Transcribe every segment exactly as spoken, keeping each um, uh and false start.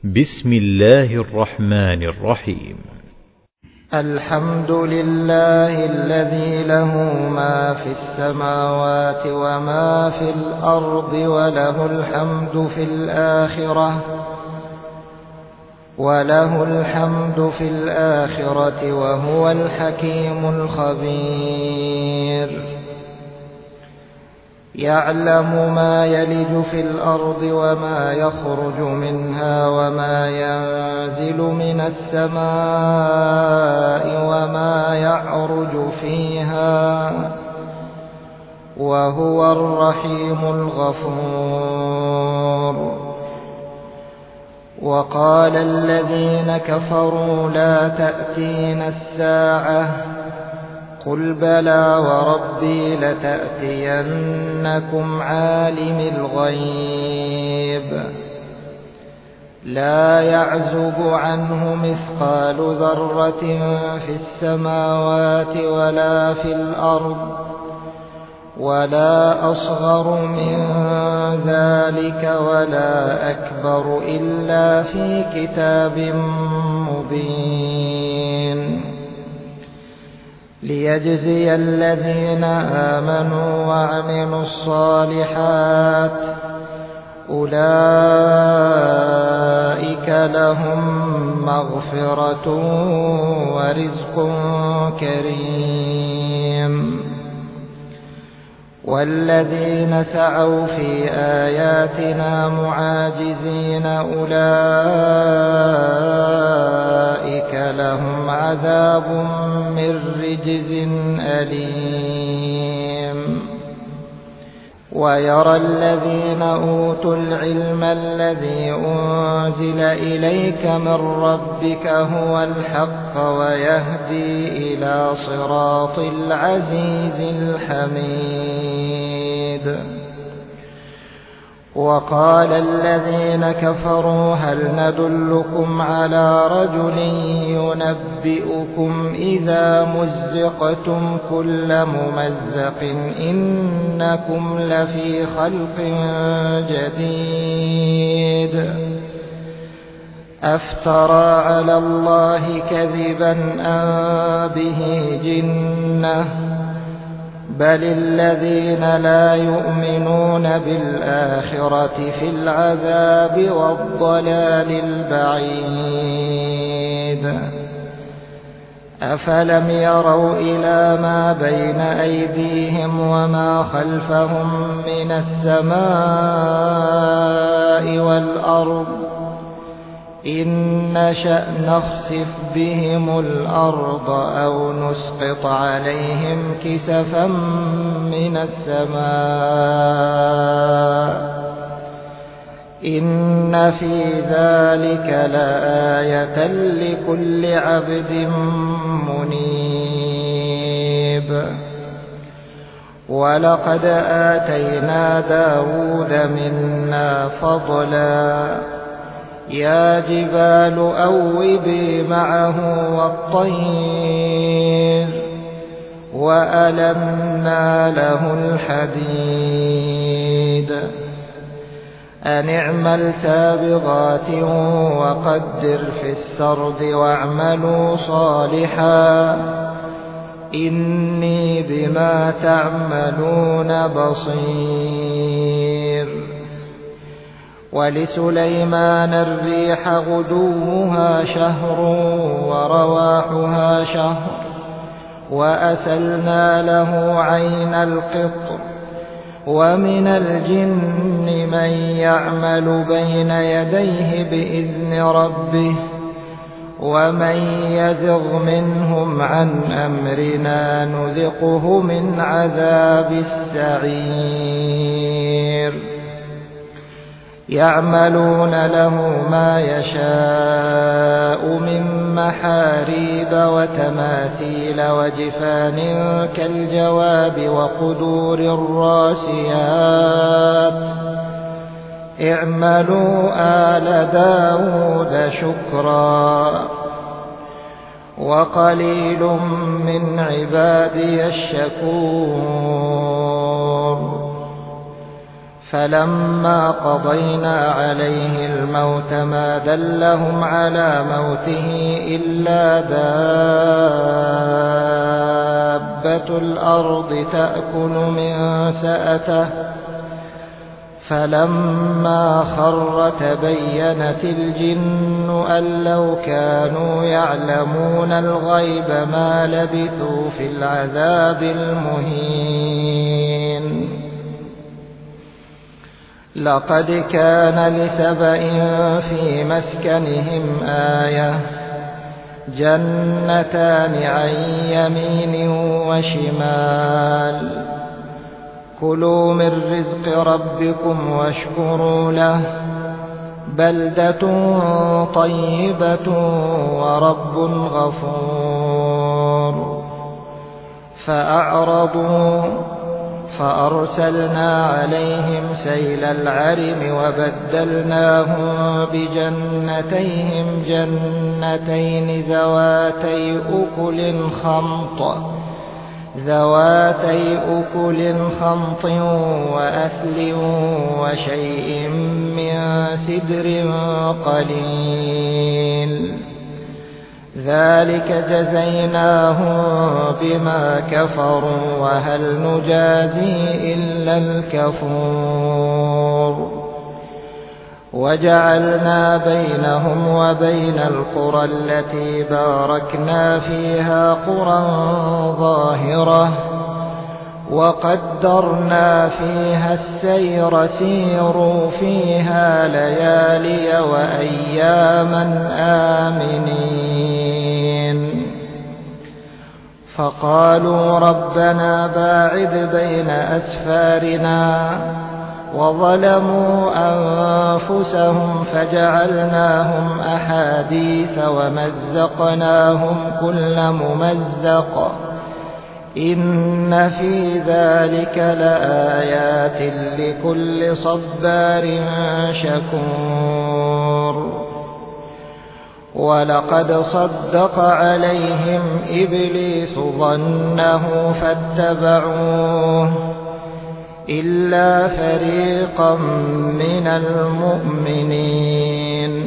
بسم الله الرحمن الرحيم. الحمد لله الذي له ما في السماوات وما في الأرض وله الحمد في الآخرة وله الحمد في الآخرة وهو الحكيم الخبير. يعلم ما يلج في الأرض وما يخرج منها وما ينزل من السماء وما يعرج فيها وهو الرحيم الغفور. وقال الذين كفروا لا تأتينا الساعة قل بلى وربي لتأتينكم عالم الغيب لا يعزب عنه مثقال ذرة في السماوات ولا في الأرض ولا أصغر من ذلك ولا أكبر إلا في كتاب مبين. ليجزي الذين آمنوا وعملوا الصالحات أولئك لهم مغفرة ورزق كريم. والذين سعوا في آياتنا معاجزين أولئك لهم عذاب من رجز أليم. ويرى الذين أوتوا العلم الذي أنزل إليك من ربك هو الحق ويهدي إلى صراط العزيز الحميد. وقال الذين كفروا هل ندلكم على رجل ينبئكم إذا مزقتم كل ممزق إنكم لفي خلق جديد أفترى على الله كذبا أم به جنة بل الذين لا يؤمنون بالآخرة في العذاب والضلال البعيد. أفلم يروا إلى ما بين أيديهم وما خلفهم من السماء والأرض إن نشأ نخسف بهم الأرض أو نسقط عليهم كسفا من السماء إن في ذلك لآية لكل عبد منيب. ولقد آتينا داود منا فضلا يا جبال أوبي معه والطير وألنا له الحديد أن اعمل سابغات وقدر في السرد واعملوا صالحا إني بما تعملون بصير. ولسليمان الريح غدوها شهر ورواحها شهر وأسلنا له عين القطر ومن الجن من يعمل بين يديه بإذن ربه ومن يزغ منهم عن أمرنا نذقه من عذاب السعير. يعملون له ما يشاء من محاريب وتماثيل وجفان كالجواب وقدور الراسيات اعملوا آل داود شكرا وقليل من عبادي الشكور. فلما قضينا عليه الموت ما دلهم على موته إلا دابة الأرض تأكل من سأته فلما خر تبينت الجن أن لو كانوا يعلمون الغيب ما لبثوا في العذاب المهين. لقد كان لسبإ في مسكنهم آية جنتان عن يمين وشمال كلوا من رزق ربكم واشكروا له بلدة طيبة ورب غفور. فأعرضوا فأرسلنا عليهم سيل العرم وبدلناهم بجنتيهم جنتين ذواتي أكل خمط ذواتي أكل خمط وأثل وشيء من سدر قليل ذلك جزيناهم بما كفروا وهل نجازي إلا الكفور. وجعلنا بينهم وبين القرى التي باركنا فيها قرى ظاهرة وقدرنا فيها السير سيروا فيها ليالي وأياما آمنين. فقالوا ربنا باعد بين أسفارنا وظلموا أنفسهم فجعلناهم أحاديث ومزقناهم كل ممزق إن في ذلك لآيات لكل صبار شكور. ولقد صدق عليهم إبليس ظنه فاتبعوه إلا فريقا من المؤمنين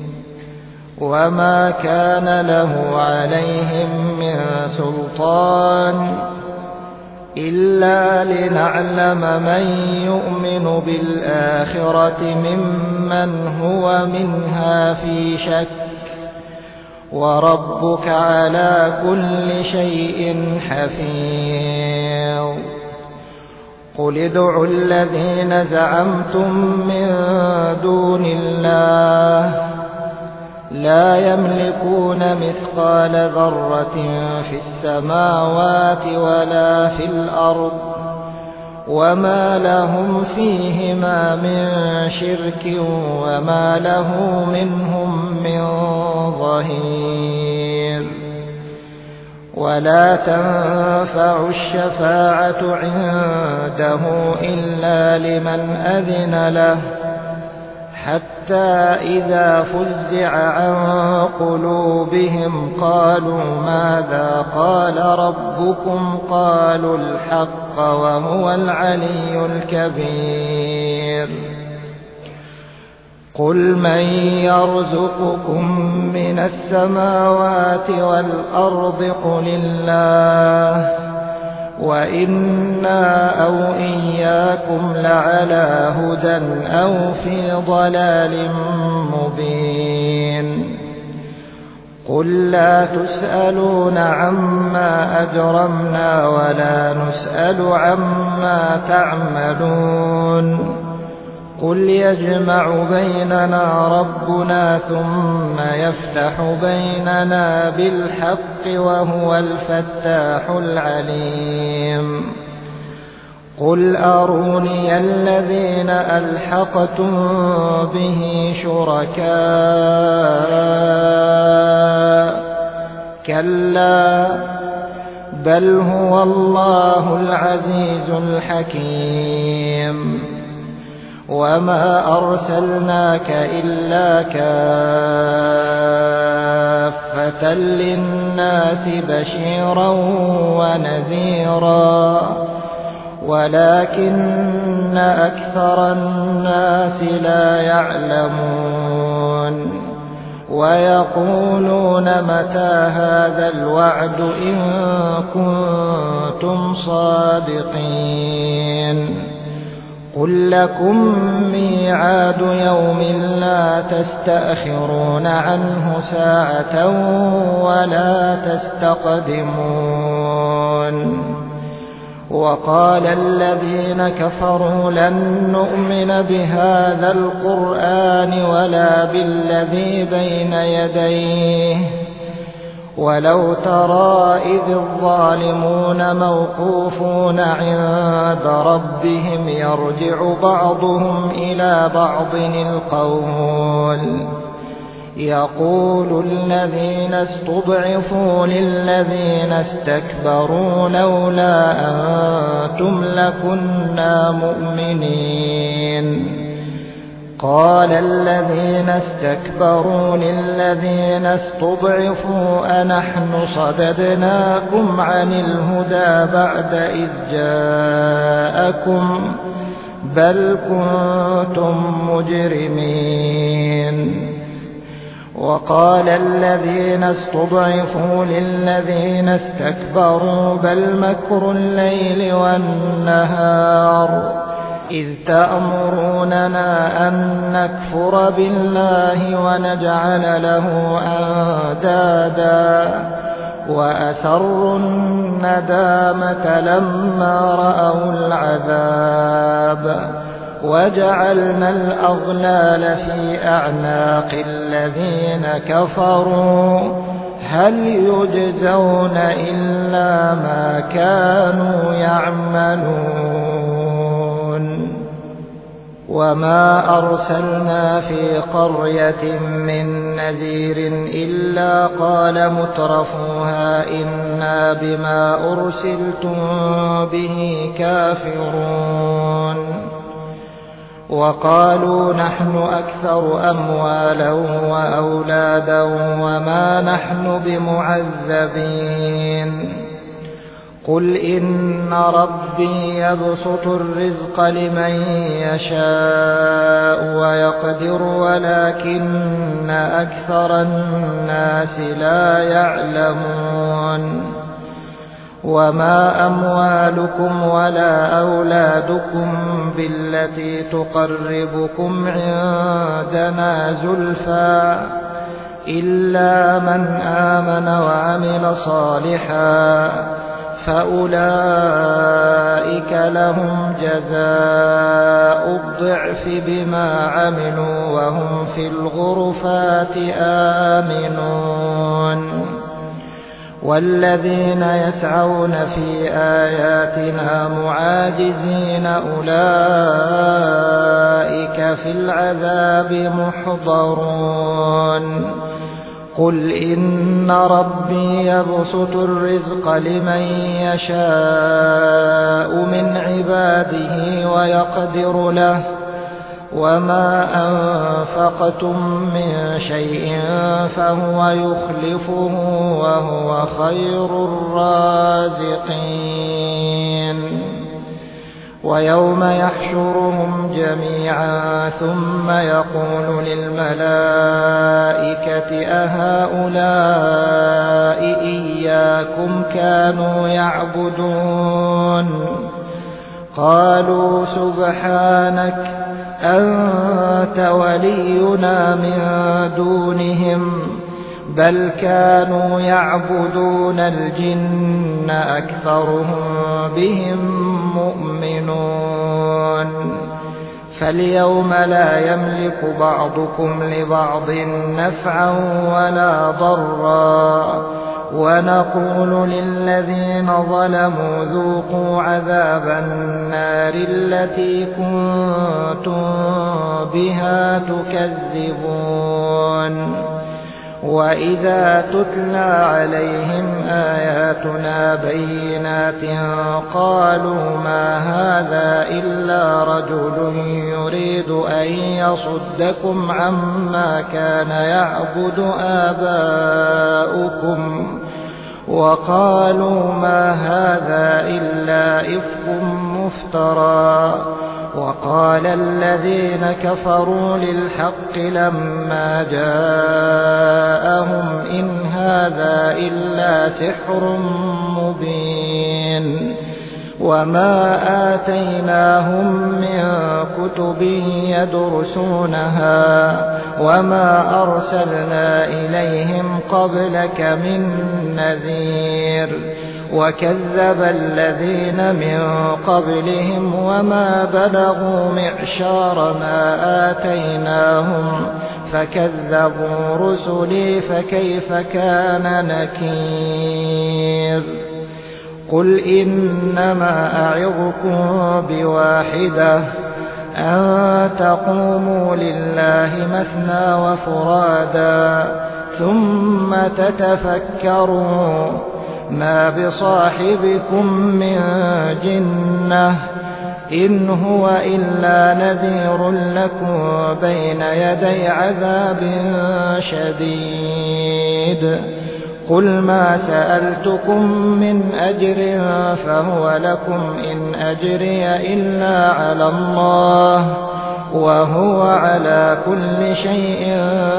وما كان له عليهم من سلطان إلا لنعلم من يؤمن بالآخرة ممن هو منها في شك وربك على كل شيء حفيظ. قل ادعوا الذين زعمتم من دون الله لا يملكون مثقال ذرة في السماوات ولا في الأرض وما لهم فيهما من شرك وما له منهم من ظهير. ولا تنفع الشفاعة عنده إلا لمن أذن له حتى إذا فزع عن قلوبهم قالوا ماذا قال ربكم قالوا الحق وهو العلي الكبير. قل من يرزقكم من السماوات والأرض قل الله وإنا أو إياكم لعلى هدى أو في ضلال مبين. قل لا تسألون عما أجرمنا ولا نسأل عما تعملون قل يجمع بيننا ربنا ثم يفتح بيننا بالحق وهو الفتاح العليم. قل أروني الذين ألحقتم به شركاء كلا بل هو الله العزيز الحكيم. وما أرسلناك إلا كافة للناس بشيرا ونذيرا ولكن أكثر الناس لا يعلمون ويقولون متى هذا الوعد إن كنتم صادقين قل لكم ميعاد يوم لا تستأخرون عنه ساعة ولا تستقدمون وقال الذين كفروا لن نؤمن بهذا القرآن ولا بالذي بين يديه ولو ترى إذ الظالمون موقوفون عند ربهم يرجع بعضهم إلى بعض القول يقول الذين استضعفوا للذين استكبروا لولا أنتم لكنا مؤمنين قال الذين استكبروا للذين استضعفوا أنحن صددناكم عن الهدى بعد إذ جاءكم بل كنتم مجرمين وقال الذين استضعفوا للذين استكبروا بل مكر الليل والنهار إذ تأمروننا أن نكفر بالله ونجعل له أندادا وأسروا الندامة لما رأوا العذاب وجعلنا الأغلال في أعناق الذين كفروا هل يجزون إلا ما كانوا يعملون وما أرسلنا في قرية من نذير إلا قال مترفوها إنا بما أرسلتم به كافرون وقالوا نحن أكثر أموالا وأولادا وما نحن بمعذبين قل إن ربي يبسط الرزق لمن يشاء ويقدر ولكن أكثر الناس لا يعلمون وما أموالكم ولا أولادكم بالتي تقربكم عندنا زلفى إلا من آمن وعمل صالحا فأولئك لهم جزاء الضعف بما عملوا وهم في الغرفات آمنون والذين يسعون في آياتنا معاجزين أولئك في العذاب محضرون قل إن ربي يبسط الرزق لمن يشاء من عباده ويقدر له وما أنفقتم من شيء فهو يخلفه وهو خير الرازقين ويوم يحشرهم جميعا ثم يقول للملائكة أهؤلاء إياكم كانوا يعبدون قالوا سبحانك أنت ولينا من دونهم بل كانوا يعبدون الجن أكثرهم بهم مؤمنون فاليوم لا يملك بعضكم لبعض نفعا ولا ضرا ونقول للذين ظلموا ذوقوا عذاب النار التي كنتم بها تكذبون وإذا تتلى عليهم آياتنا بينات قالوا ما هذا إلا رجل يريد أن يصدكم عما كان يعبد آباؤكم وقالوا ما هذا إلا إفك مفترى وقال الذين كفروا للحق لما جاءهم إن هذا إلا سحر مبين وما آتيناهم من كتب يدرسونها وما أرسلنا إليهم قبلك من نذير وكذب الذين من قبلهم وما بلغوا معشار ما آتيناهم فكذبوا رسلي فكيف كان نكير قل إنما أعظكم بواحدة أن تقوموا لله مثنى وفرادا ثم تتفكروا ما بصاحبكم من جنة إن هو إلا نذير لكم بين يدي عذاب شديد قل ما سألتكم من أجر فهو لكم إن أجري إلا على الله وهو على كل شيء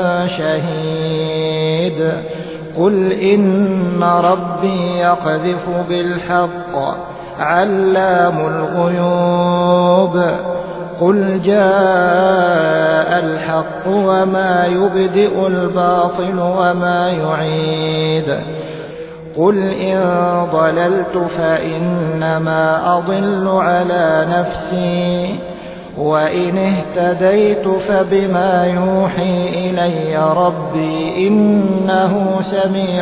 شهيد قل إن ربي يقذف بالحق علام الغيوب قل جاء الحق وما يبدئ الباطل وما يعيد قل إن ضللت فإنما أضل على نفسي وإن اهتديت فبما يوحي إلي ربي إنه سميع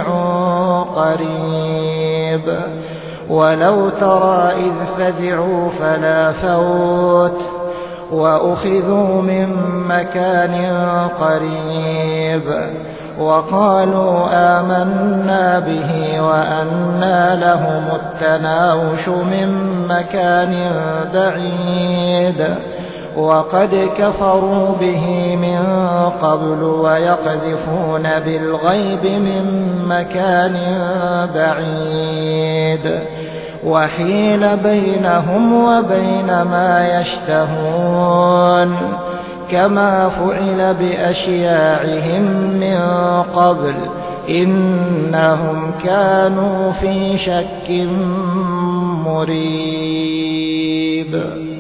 قريب ولو ترى إذ فزعوا فلا فوت وأخذوا من مكان قريب وقالوا آمنا به وأنى لهم التناوش من مكان بعيد وقد كفروا به من قبل ويقذفون بالغيب من مكان بعيد وحيل بينهم وبين ما يشتهون كما فعل بأشياعهم من قبل إنهم كانوا في شك مريب.